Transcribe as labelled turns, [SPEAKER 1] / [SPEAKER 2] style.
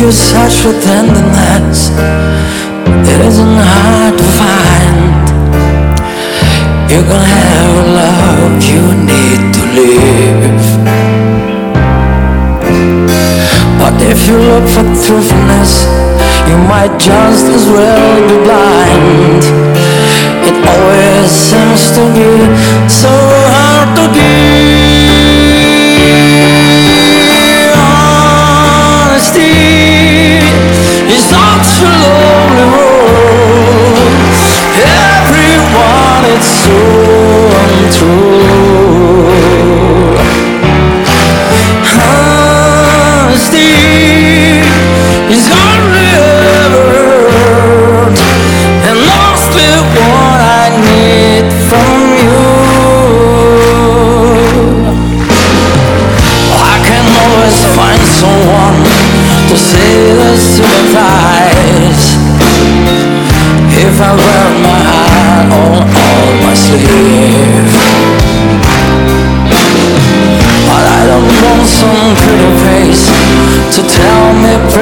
[SPEAKER 1] you search for tenderness, it isn't hard to find. You can have a love you need to live. But if you look for truthfulness, you might just as well be blind. It always seems to be so hard to give. Honesty is such a lonely road. Everyone is so untrue. Honesty is only ever hurt, and mostly what I need from you. I can always find someone to say this to my eyes. If I wear my heart on my sleeve, but I don't want some pretty face to tell me